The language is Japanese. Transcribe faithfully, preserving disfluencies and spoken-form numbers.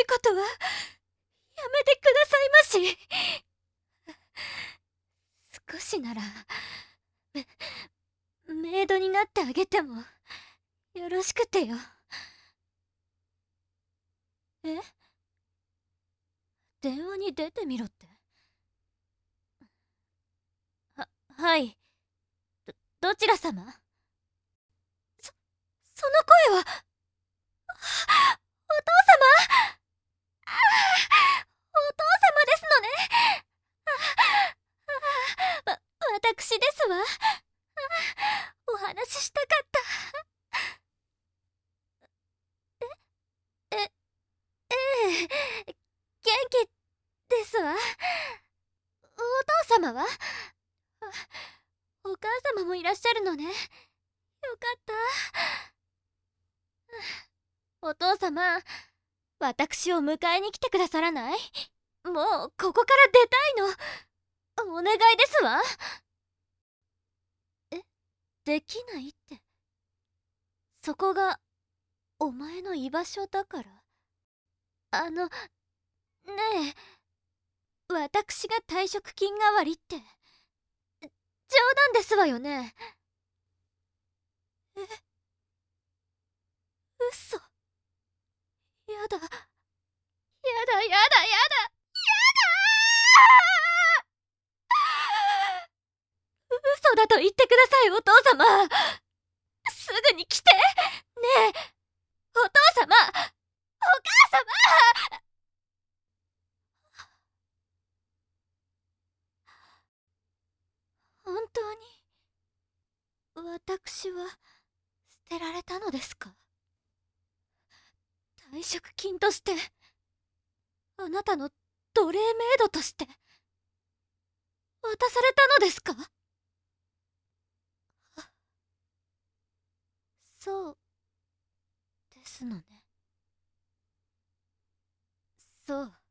いことはやめてくださいまし。少しならメメイドになってあげてもよろしくてよ。え、電話に出てみろって？は、はい。ど、どちら様？そ、その声は、お父様！ああ、お父様ですのね。あ、あ、わ、私ですわ。あ、お話ししたかった。え、え、ええ、元気ですわ。お父様は？あ、お母様もいらっしゃるのね。よかった。お父様、私を迎えに来てくださらない？もうここから出たいの。お願いですわ。え、できないって？そこがお前の居場所だから？あの、ねえ、私が退職金代わりって、冗談ですわよね？え、嘘。やだ、やだ、やだ、やだ、やだ。嘘だと言ってください、お父様。すぐに来て。ねえ、お父様、お母様。本当に私は捨てられたのですか？退職金として、あなたの奴隷メイドとして渡されたのですか？あ、そうですのね。そう。